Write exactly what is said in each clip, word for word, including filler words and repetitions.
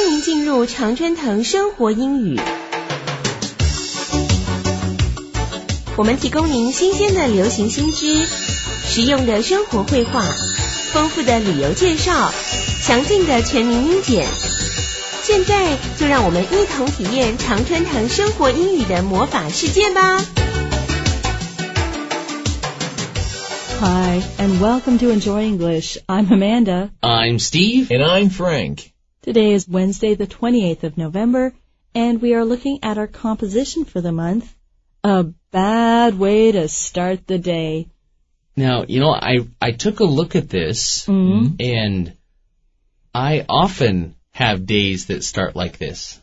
欢迎进入常春藤生活英语。我们提供您新鲜的流行新知，实用的生活绘画，丰富的旅游介绍，详尽的全民英检。现在就让我们一同体验常春藤生活英语的魔法世界吧。 Hi, and welcome to Enjoy English. I'm Amanda. I'm Steve. And I'm Frank. Today is Wednesday, the twenty-eighth of November, and we are looking at our composition for the month, A Bad Way to Start the Day. Now, you know, I, I took a look at this, Mm-hmm. and I often have days that start like this.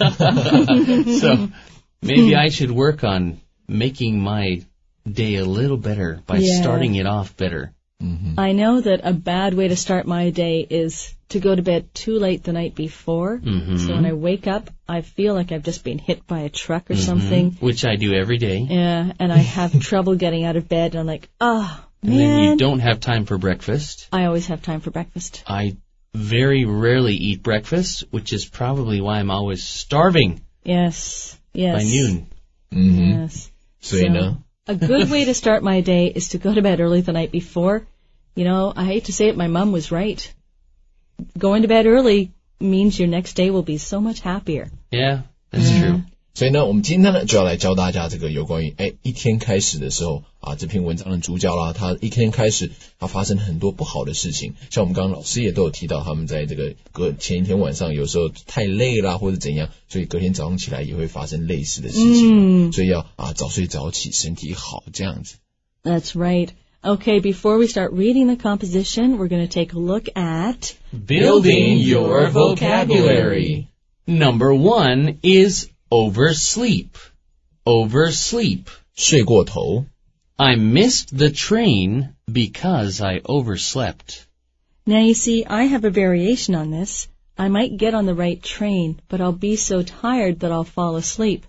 So maybe I should work on making my day a little better by Yeah. starting it off better. Mm-hmm. I know that a bad way to start my day is to go to bed too late the night before. Mm-hmm. So when I wake up, I feel like I've just been hit by a truck or Mm-hmm. something. Which I do every day. Yeah, and I have trouble getting out of bed, and I'm like, oh, And man. then you don't have time for breakfast. I always have time for breakfast. I very rarely eat breakfast, which is probably why I'm always starving Yes, yes. by noon. Mm-hmm. Yes. 所以呢 A good way to start my day is to go to bed early the night before. You know, I hate to say it, my mom was right. Going to bed early means your next day will be so much happier. Yeah, that's true. 所以呢，我们今天呢就要来教大家这个有关于哎一天开始的时候啊，这篇文章的主角啦，他一天开始他发生很多不好的事情，像我们刚刚老师也都有提到，他们在这个隔前一天晚上有时候太累啦或者怎样，所以隔天早上起来也会发生类似的事情，所以要啊早睡早起，身体好这样子。 That's right. Okay, before we start reading the composition, we're going to take a look at Building your vocabulary. Number one is oversleep. Oversleep. 睡过头 I missed the train because I overslept. Now you see, I have a variation on this. I might get on the right train, but I'll be so tired that I'll fall asleep.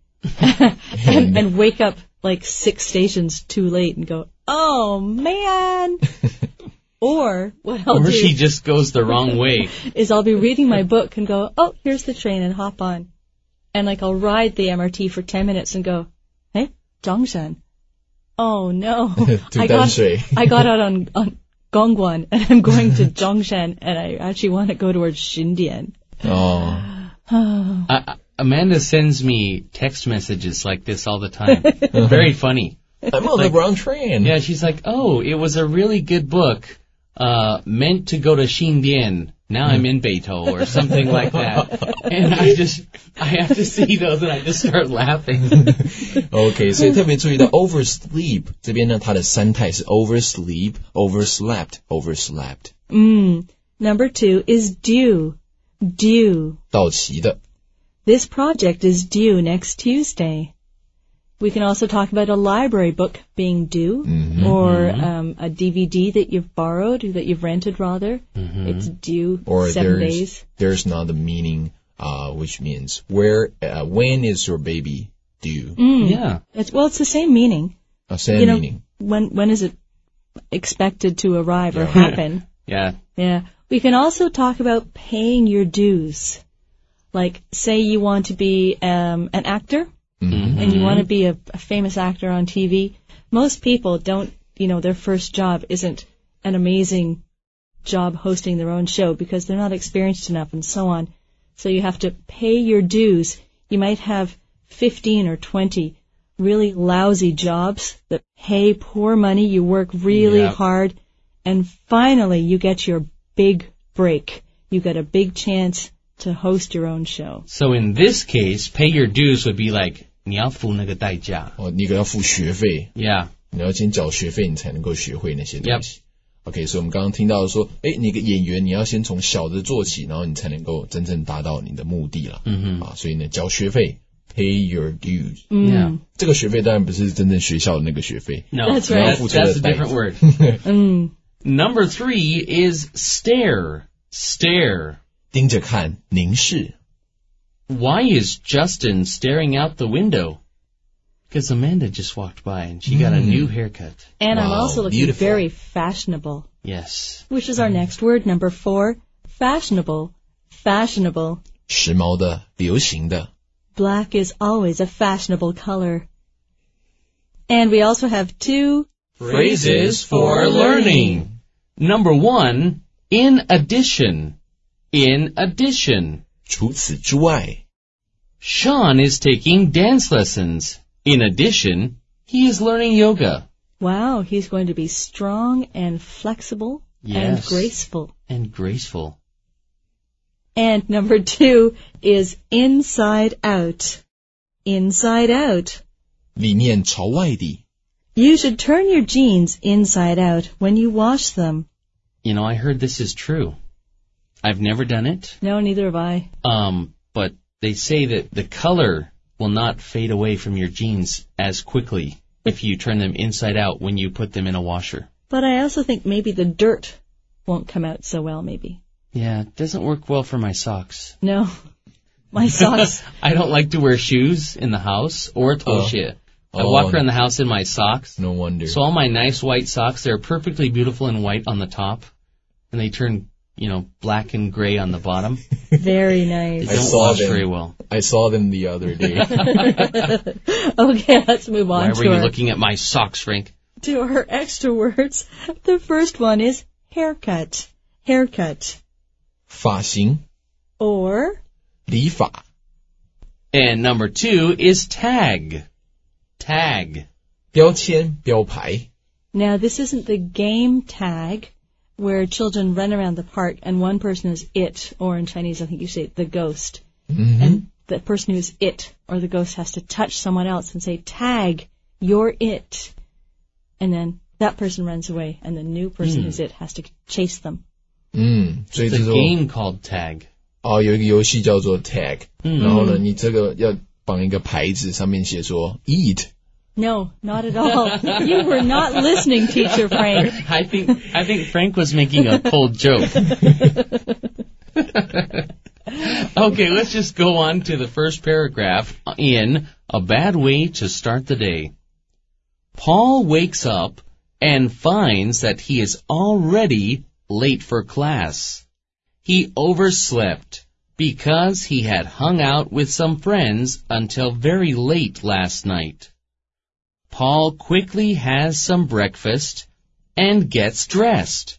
and, and wake up like six stations too late and go, oh man! Or what I'll Or do she just goes the wrong way. is I'll be reading my book and go, oh, here's the train, and hop on. And like I'll ride the M R T for ten minutes and go, hey, Zhongshan. Oh no. I got, 淡水 I got out on, on Gongguan and I'm going to Zhongshan and I actually want to go towards Xindian. 哦 Uh, Amanda sends me text messages like this all the time. Very funny. I'm on the wrong train. Yeah, she's like, oh, it was a really good book, uh, meant to go to Xindian. Now I'm in Beito or something like that. And I just, I have to see those and I just start laughing. OK， 所以特别注意到 oversleep 这边呢，它的三态是 oversleep, overslept, overslept。 Mm. Number two is due. Due. 到期的 This project is due next Tuesday. We can also talk about a library book being due, Mm-hmm. or um, a D V D that you've borrowed, that you've rented rather. Mm-hmm. It's due or seven there's days. there's not the meaning, uh, which means where uh, when is your baby due? Mm. Yeah. It's, well, it's the same meaning. Uh, same you know, meaning. when when is it expected to arrive or Yeah. happen? Yeah. Yeah. We can also talk about paying your dues. Like, say you want to be um, an actor. Mm-hmm. And you want to be a, a famous actor on T V, most people don't, you know, their first job isn't an amazing job hosting their own show because they're not experienced enough and so on. So you have to pay your dues. You might have fifteen or twenty really lousy jobs that pay poor money. You work really Yep. hard. And finally, you get your big break. You get a big chance to host your own show. So in this case, pay your dues would be like, 你要付那个代价. 哦，你可要付学费， Yeah. 你要先缴学费，你才能够学会那些东西。OK， 所以我们刚刚听到说，哎，你个演员你要先从小的做起，然后你才能够真正达到你的目的啦。 嗯啊，所以呢，缴学费 ，pay your dues。 Yeah. 这个学费当然不是真正学校的那个学费。 No, That's that's, right. that's a different word. Mm. Number three is stare. Stare. 盯着看，凝视。 Why is Justin staring out the window? Because Amanda just walked by and she got a new haircut. And I'm Wow, also looking beautiful. very fashionable, Yes. which is our next word, number four, fashionable. Fashionable. 时髦的，流行的。 Black is always a fashionable color. And we also have two Phrases for learning. Number one, in addition. In addition. 除此之外。 Sean is taking dance lessons. In addition, he is learning yoga. Wow, he's going to be strong and flexible Yes. and graceful. And graceful. And number two is inside out. Inside out. 里面朝外的。 You should turn your jeans inside out when you wash them. You know, I heard this is true. I've never done it. No, neither have I. Um, but they say that the color will not fade away from your jeans as quickly if you turn them inside out when you put them in a washer. But I also think maybe the dirt won't come out so well, maybe. Yeah, it doesn't work well for my socks. No, my socks. I don't like to wear shoes in the house or 拖鞋. I Oh. walk around the house in my socks. No wonder. So all my nice white socks, they're perfectly beautiful and white on the top. And they turn, you know, black and gray on the bottom. Very They nice. I don't saw wash them. very well. I saw them the other day. Okay, let's move on Why to were you our, looking at my socks, Frank? to our extra words. The first one is haircut. Haircut. 发型， Or 理发。 And number two is tag. Tag. 标签，标牌。 now this isn't the game tag where children run around the park and one person is it, or in Chinese I think you say the ghost. Mm-hmm. And the person who's it or the ghost has to touch someone else and say, tag, you're it. And then that person runs away and the new person Hmm. who's it has to chase them. 嗯，所以 It's 这 a 种 game called tag. 哦，有一个游戏叫做 Tag，、 嗯然后呢，你这个要绑一个牌子，上面写说 Eat。 No, not at all. You were not listening, Teacher Frank. I think I think Frank was making a cold joke. Okay, let's just go on to the first paragraph in A Bad Way to Start the Day. Paul wakes up and finds that he is already late for class. He overslept because he had hung out with some friends until very late last night. Paul quickly has some breakfast and gets dressed.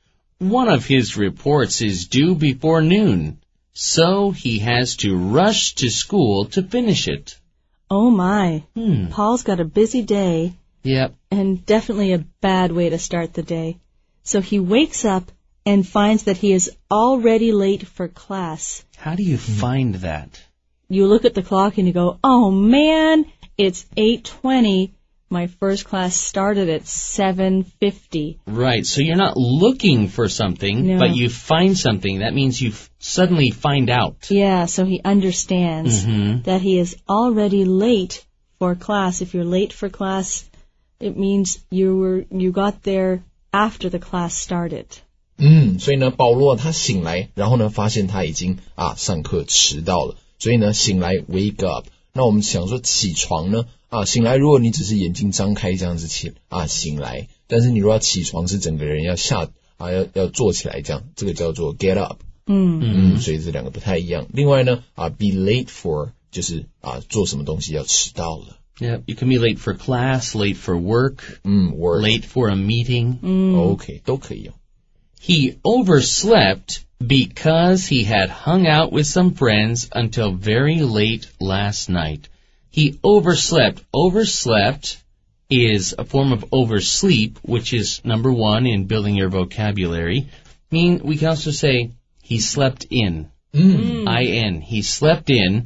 One of his reports is due before noon, so he has to rush to school to finish it. Oh my. Hmm. Paul's got a busy day Yep. and definitely a bad way to start the day. So he wakes up and finds that he is already late for class. How do you find that? You look at the clock and you go, oh man, it's eight twenty. My first class started at seven fifty. Right, so you're not looking for something, No. but you find something. That means you f- suddenly find out. Yeah, so he understands Mhm. that he is already late for class. If you're late for class, it means you were you got there after the class started. 嗯，所以呢，保罗他醒来，然后呢，发现他已经啊上课迟到了，所以呢，醒来 wake up。那我们想说起床呢，啊，醒来如果你只是眼睛张开这样子起啊醒来，但是你如果要起床是整个人要下啊要要坐起来这样，这个叫做 get up。 嗯嗯，所以这两个不太一样。另外呢，啊 be late for 就是啊做什么东西要迟到了。 Yeah, you can be late for class, late for work, 嗯 work late for a meeting. 嗯 OK 都可以哦。 He overslept because he had hung out with some friends until very late last night. He overslept. Overslept is a form of oversleep, which is number one in building your vocabulary. I mean, we can also say he slept in. 嗯 I-N. He slept in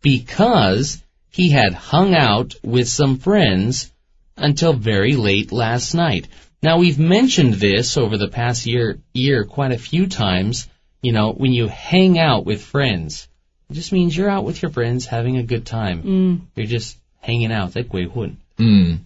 because he had hung out with some friends until very late last night. Now, we've mentioned this over the past year, year quite a few times. You know, when you hang out with friends, it just means you're out with your friends having a good time. 嗯 You're just hanging out, 在鬼混. 嗯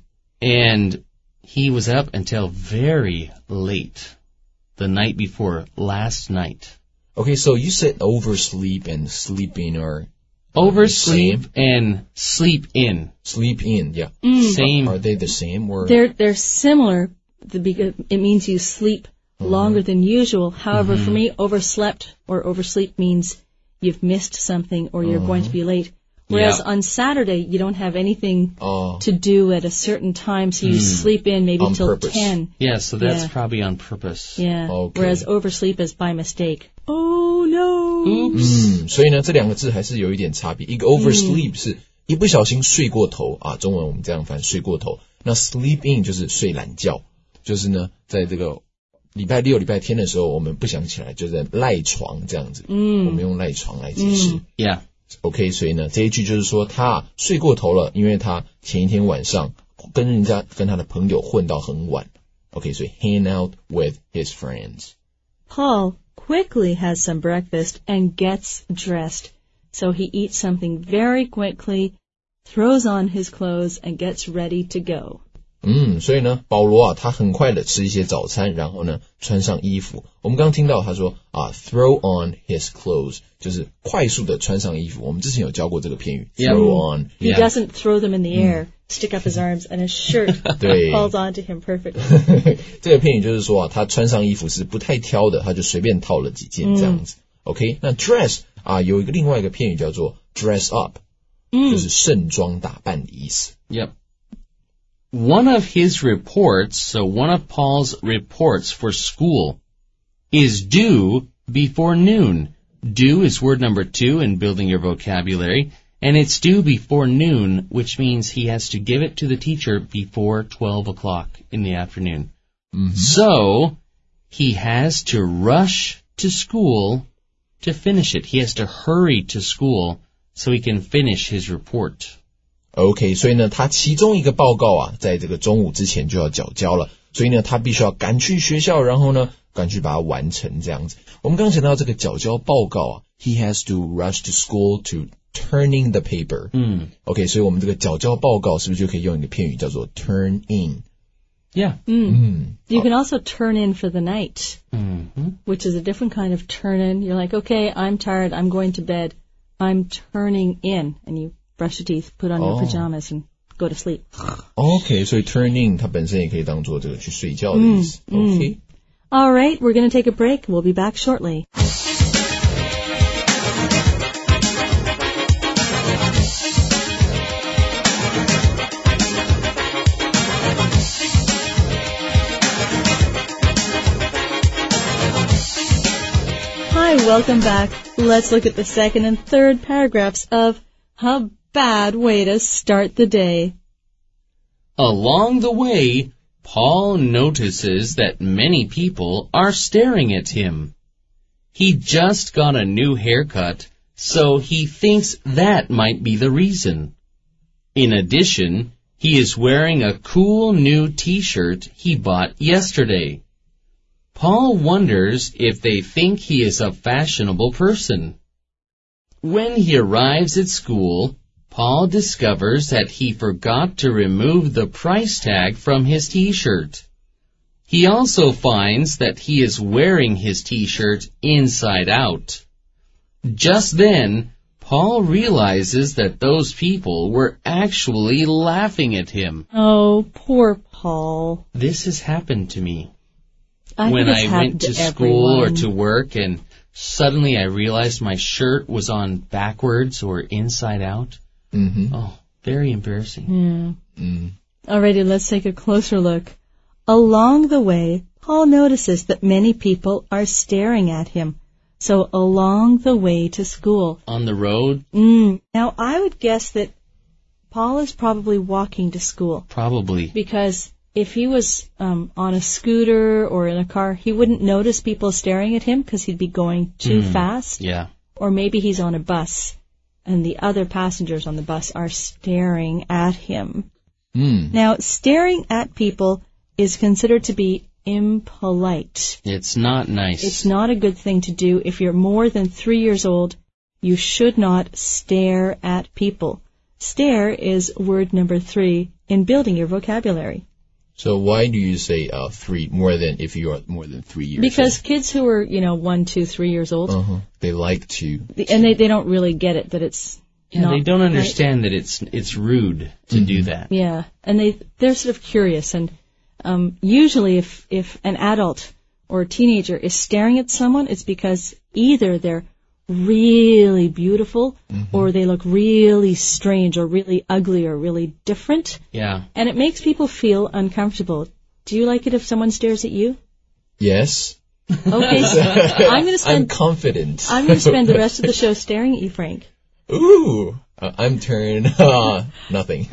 And he was up until very late the night before last night. Okay, so you said oversleep and sleeping or Oversleep and sleep in. sleep in, yeah. Mm. Same. Are they the same or? They're they're similar. The, because it means you sleep longer than usual. However, Mhm. for me, overslept or oversleep means you've missed something or you're going to be late. Whereas Yeah. on Saturday, you don't have anything Oh. to do at a certain time, so you Mm. sleep in maybe On till purpose. ten. Yeah, so that's Yeah. probably on purpose. Yeah. Okay. Whereas oversleep is by mistake. Oh no. Oops. 嗯，所以呢，这两个字还是有一点差别。一个 oversleep 是一不小心睡过头啊，中文我们这样翻睡过头。那 sleep in 就是睡懒觉，就是呢，在这个礼拜六、礼拜天的时候，我们不想起来，就是赖床这样子。 嗯我们用赖床来解释。 嗯 Yeah. OK， 所以呢，这一句就是说他睡过头了，因为他前一天晚上跟人家跟他的朋友混到很晚。OK， 所以 hang out with his friends。 Paul quickly has some breakfast and gets dressed. So he eats something very quickly, throws on his clothes, and gets ready to go. 嗯，所以呢，保罗啊，他很快的吃一些早餐，然后呢，穿上衣服。我们刚刚听到他说啊 ，throw on his clothes， 就是快速的穿上衣服。我们之前有教过这个片语 Yeah. ，throw on。 He Yeah. doesn't throw them in the air, stick up his arms, and his shirt 对 falls onto him perfectly. 这个片语就是说啊，他穿上衣服是不太挑的，他就随便套了几件这样子。OK， 那 dress 啊，有一个另外一个片语叫做 dress up，、就是盛装打扮的意思。 Yep. One of his reports, so one of Paul's reports for school, is due before noon. Due is word number two in building your vocabulary, and it's due before noon, which means he has to give it to the teacher before twelve o'clock in the afternoon. So, he has to rush to school to finish it. He has to hurry to school so he can finish his report. OK， 所以呢，他其中一个报告啊，在这个中午之前就要缴交了，所以呢，他必须要赶去学校，然后呢，赶去把它完成这样子。我们刚刚讲到这个缴交报告啊 ，he has to rush to school to turning the paper。 嗯 OK， 所以我们这个缴交报告是不是就可以用一个片语叫做 turn in？ Yeah. 嗯 You can also turn in for the night, Mm-hmm. which is a different kind of turn in. You're like, okay, I'm tired, I'm going to bed. I'm turning in. And you brush your teeth, put on your Oh. pajamas, and go to sleep. OK， 所以 turn in 它本身也可以当做这个去睡觉的意思。OK， All right, we're going to take a break. We'll be back shortly. Hi, welcome back. Let's look at the second and third paragraphs of A Bad Way to Start the Day. Along the way, Paul notices that many people are staring at him. He just got a new haircut, so he thinks that might be the reason. In addition, he is wearing a cool new t-shirt he bought yesterday. Paul wonders if they think he is a fashionable person. When he arrives at school, Paul discovers that he forgot to remove the price tag from his t-shirt. He also finds that he is wearing his t-shirt inside out. Just then, Paul realizes that those people were actually laughing at him. Oh, poor Paul. This has happened to me. I when think it's I happened went to, to school everyone. or to work and suddenly I realized my shirt was on backwards or inside out. 嗯哼， Oh, very embarrassing. Yeah. 嗯 Alrighty, let's take a closer look. Along the way, Paul notices that many people are staring at him. So along the way to school. On the road, Mm. Now, I would guess that Paul is probably walking to school. probably. Because if he was um, on a scooter or in a car, he wouldn't notice people staring at him because he'd be going too Mm. fast. Yeah. Or maybe he's on a bus and the other passengers on the bus are staring at him. 嗯 Now, staring at people is considered to be impolite. It's not nice. It's not a good thing to do. If you're more than three years old, you should not stare at people. Stare is word number three in building your vocabulary. So why do you say uh, three more than if you are more than three years Because kids who are, you know, one, two, three years old, old? Uh-huh. They like to. and they, they don't really get it that it's yeah, not they don't right. understand that it's it's rude to do that. Yeah, and they they're sort of curious, and um, usually if if an adult or a teenager is staring at someone, it's because either they're really beautiful mm-hmm. or they look really strange or really ugly or really different. Yeah. And it makes people feel uncomfortable. Do you like it if someone stares at you? Yes. Okay, so I'm going to spend... I'm confident. I'm going to spend the rest of the show staring at you, Frank. Ooh, uh, I'm turning uh, nothing.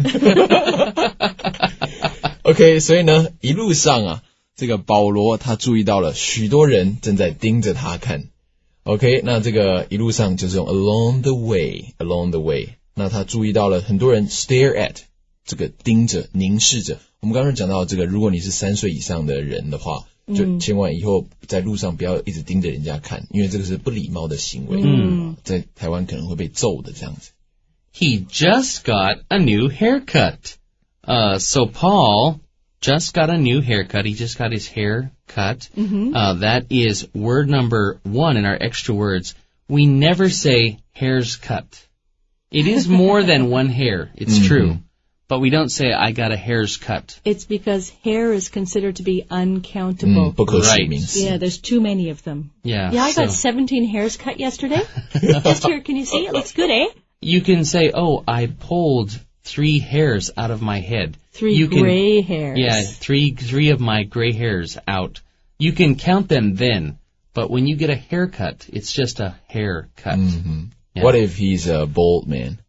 OK, 所以呢，一路上啊，这个保罗他注意到了许多人正在盯着他看。OK， 那这个一路上就是用 along the way, along the way。那他注意到了很多人 stare at， 这个盯着、凝视着。我们刚刚讲到这个，如果你是三岁以上的人的话。就千万以后在路上不要一直盯着人家看，因为这个是不礼貌的行为。嗯，在台湾可能会被揍的这样子。 He just got a new haircut. Uh, so Paul just got a new haircut. He just got his hair cut. Mm-hmm. Uh, that is word number one in our extra words. We never say hair's cut. It is more than one hair. It's mm-hmm. true. But we don't say, I got a hair's cut. It's because hair is considered to be uncountable. Mm, right. Yeah, there's too many of them. Yeah. Yeah, I so. got seventeen hairs cut yesterday. Just here, can you see? It looks good, eh? You can say, oh, I pulled three hairs out of my head. Three you gray can, hairs. Yeah, three, three of my gray hairs out. You can count them then. But when you get a haircut, it's just a haircut. Mm-hmm. Yeah. What if he's a bald man?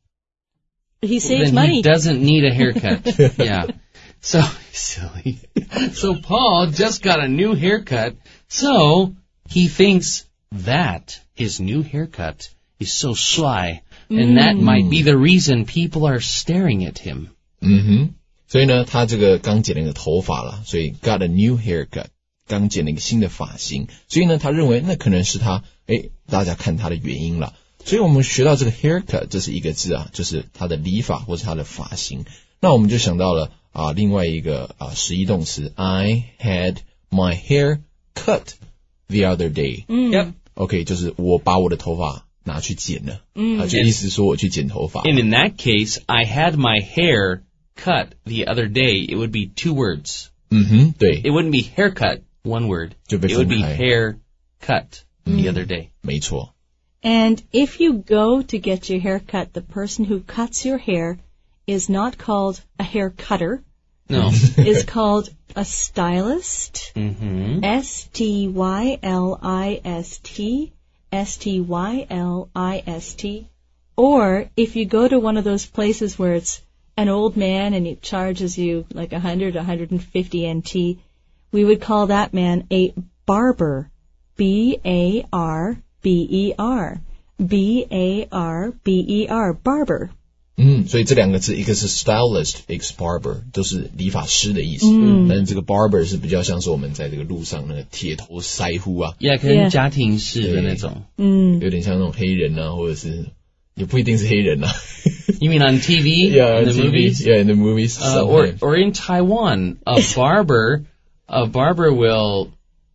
He saves then money. He doesn't need a haircut. Yeah. So, silly. So Paul just got a new haircut, so he thinks that his new haircut is so sly, and mm. that might be the reason people are staring at him. 嗯哼，所以呢，他这个刚剪了个头发了，所以 got a new haircut， 刚剪了一个新的发型，所以呢，他认为那可能是他，诶，大家看他的原因了。所以我们学到这个 haircut， 这是一个字啊，就是它的理发或是它的发型。那我们就想到了啊，另外一个啊实义动词 ，I had my hair cut the other day。 嗯 Yep. OK， 就是我把我的头发拿去剪了。嗯，啊，就意思说我去剪头发。 And in that case, I had my hair cut the other day. It would be two words. 嗯哼，对。 It wouldn't be haircut, one word. 就被 It would 分 be 开。 hair cut the other day. 没错。 And if you go to get your hair cut, the person who cuts your hair is not called a hair cutter. No. Is called a stylist. Mm-hmm. S T Y L I S T. S T Y L I S T. Or if you go to one of those places where it's an old man and he charges you like one hundred, one hundred fifty N T, we would call that man a barber. B A R B E R. B A R B E R. Barber. 嗯，所以这两个字，一个是 stylist， 一个是 barber， 都是理发师的意思。嗯，但是这个 barber 是比较像是我们在这个路上那个铁头腮胡啊， Yeah, 可能家庭式的那种。 嗯， 有点像那种黑人啊，或者是也不一定是黑人啊。 You mean on T V? Yeah, in the T V, movies? Yeah, in the movies. Uh, or or in Taiwan, a barber, a barber will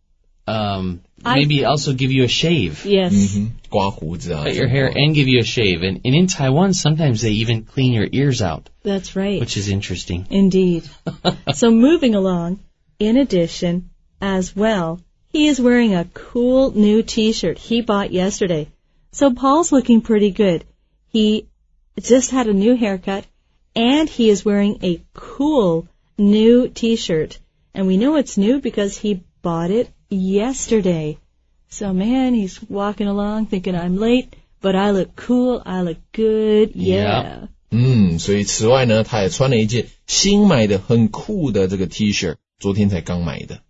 um maybe I, also give you a shave. Yes. 嗯哼，刮胡子啊。 Cut your hair and give you a shave. And, and in Taiwan, sometimes they even clean your ears out. That's right. Which is interesting. Indeed. So moving along, in addition, as well, he is wearing a cool new t-shirt he bought yesterday. So Paul's looking pretty good. He just had a new haircut, and he is wearing a cool new t-shirt. And we know it's new because he bought it yesterday. So man, he's walking along thinking I'm late, but I look cool, I look good, yeah. 嗯，所以此外呢，他也穿了一件新买的很酷的这个 T-shirt， 昨天才刚买的。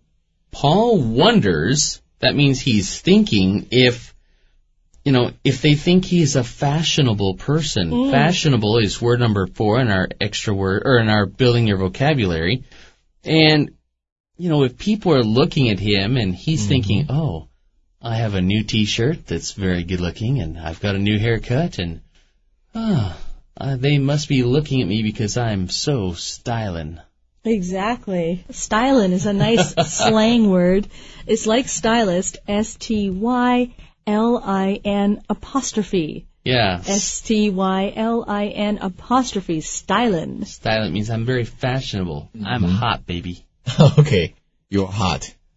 Paul wonders, that means he's thinking if, you know, if they think he's a fashionable person. Mm. Fashionable is word number four in our extra word, or in our building your vocabulary. And you know, if people are looking at him and he's mm-hmm. thinking, oh, I have a new T-shirt that's very good looking and I've got a new haircut and, ah, oh, uh, they must be looking at me because I'm so stylin'. Exactly. Stylin' is a nice slang word. It's like stylist, S T Y L I N apostrophe. Yeah. S T Y L I N apostrophe, stylin'. Stylin' means I'm very fashionable. Mm-hmm. I'm hot, baby. Okay, you're hot.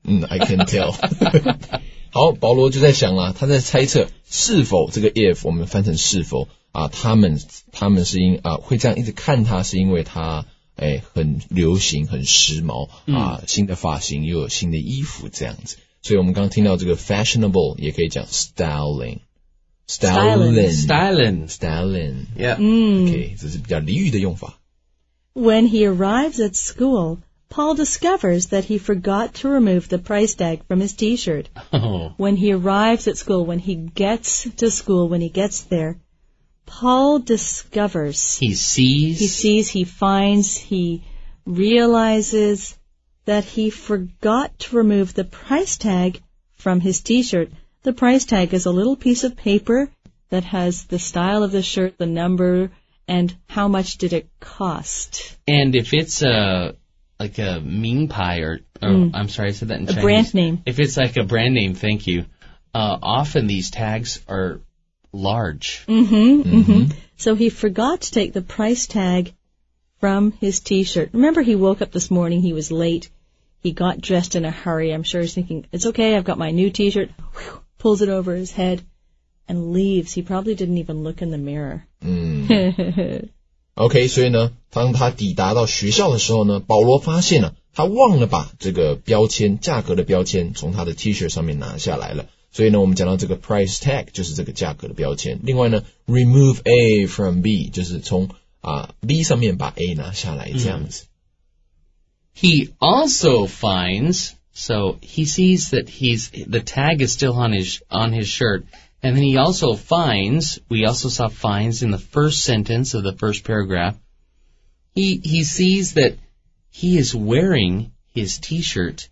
嗯 I can tell 好，保罗就在想啊，他在猜测是否这个 if 我们翻成是否啊，他们他们是因啊会这样一直看他，是因为他哎很流行很时髦啊、嗯、新的发型又有新的衣服这样子，所以我们刚刚听到这个 fashionable 也可以讲 styling styling styling styling yeah OK 这是比较俚语的用法。 When he arrives at school, Paul discovers that he forgot to remove the price tag from his t-shirt. Oh. When he arrives at school, when he gets to school, when he gets there, Paul discovers. He sees. He sees, he finds, he realizes that he forgot to remove the price tag from his t-shirt. The price tag is a little piece of paper that has the style of the shirt, the number, and how much did it cost. And if it's a like a 名牌 or, or mm. I'm sorry, I said that in a Chinese. A brand name. If it's like a brand name, thank you. Uh, often these tags are large. Mm-hmm, mm-hmm. So he forgot to take the price tag from his t-shirt. Remember, he woke up this morning, he was late. He got dressed in a hurry. I'm sure he's thinking, it's okay, I've got my new t-shirt. Whew, pulls it over his head and leaves. He probably didn't even look in the mirror. 嗯OK 所以呢当他抵达到学校的时候呢，保罗发现了他忘了把这个标签价格的标签从他的 T-shirt 上面拿下来了，所以呢我们讲到这个 price tag 就是这个价格的标签。另外呢 remove A from B 就是从啊 B 上面把 A 拿下来这样子。 He also finds, so he sees that he's the tag is still on his on his shirt. And then he also finds, we also saw finds in the first sentence of the first paragraph. He, he sees that he is wearing his t-shirt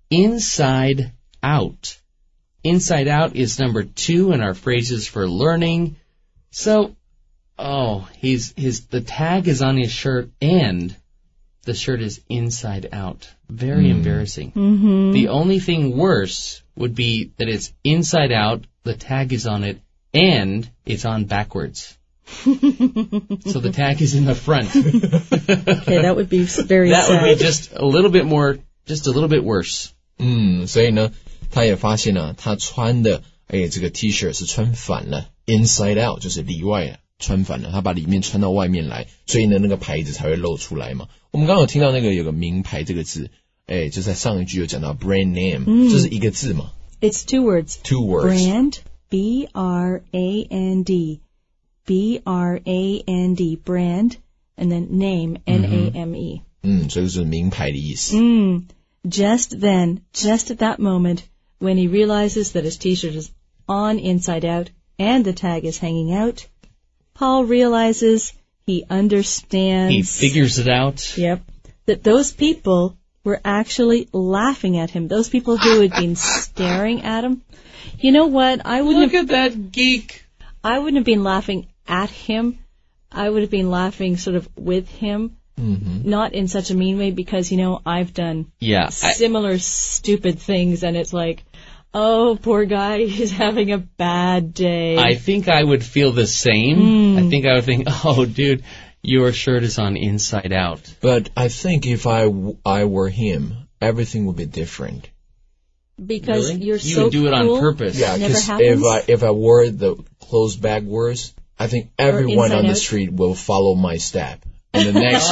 inside out. Inside out is number two in our phrases for learning. So, oh, he's, his, the tag is on his shirt and the shirt is inside out. Very mm. embarrassing. Mm-hmm. The only thing worse would be that it's inside out, the tag is on it, and it's on backwards. So the tag is in the front. Okay, that would be very that sad. That would be just a little bit more, just a little bit worse. 嗯，所以呢，他也发现了，他穿的，哎，这个 T-shirt 是穿反了 ，inside out 就是里外穿反了，他把里面穿到外面来，所以呢，那个牌子才会露出来嘛。我们刚刚有听到那个有个名牌这个字，哎，就在上一句有讲到 brand name，、嗯、这是一个字嘛 ？It's two words. Two words. Brand, B R A N D, B R A N D, brand, and then name, N A M E. 嗯，所以就是名牌的意思。 嗯 Just then, just at that moment, when he realizes that his T-shirt is on inside out and the tag is hanging out, Paul realizes, he understands. He figures it out. Yep. That those people were actually laughing at him. Those people who had been staring at him. You know what? I wouldn't Look have, at that geek. I wouldn't have been laughing at him. I would have been laughing sort of with him. Mm-hmm. Not in such a mean way because, you know, I've done yeah, similar I, stupid things and it's like, oh, poor guy, he's having a bad day. I think I would feel the same. Mm. I think I would think, oh, dude, your shirt is on inside out. But I think if I, I were him, everything would be different. Because really? you're you so would do it on cool, purpose. Yeah, because if I, if I wore the closed backwards, I think everyone on the out. street will follow my step. And the next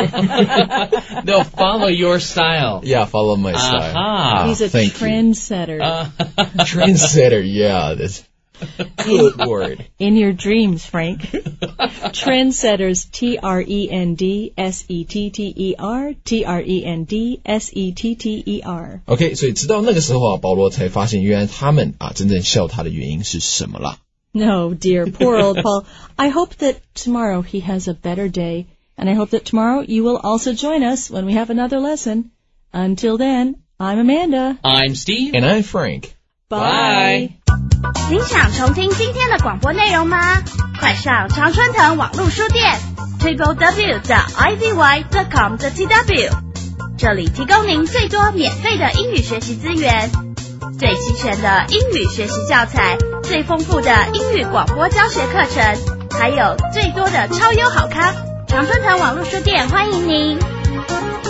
day, they'll follow your style. Yeah, follow my style. Uh-huh. He's a trendsetter. Uh, trendsetter, yeah, that's a good word. In your dreams, Frank. Trendsetters, T R E N D S E T T E R, T R E N D S E T T E R. OK, 所以直到那个时候啊，保罗才发现原来他们啊真正笑他的原因是什么啦。 No, dear, poor old Paul. I hope that tomorrow he has a better day. And I hope that tomorrow you will also join us when we have another lesson. Until then, I'm Amanda. I'm Steve. And I'm Frank. Bye. 您想重听今天的广播内容吗？快上常春藤网络书店 double-u double-u double-u 点 i z y 点 com 点 t w， 这里提供您最多免费的英语学习资源，最齐全的英语学习教材，最丰富的英语广播教学课程，还有最多的超优好康。常春藤网络书店欢迎您。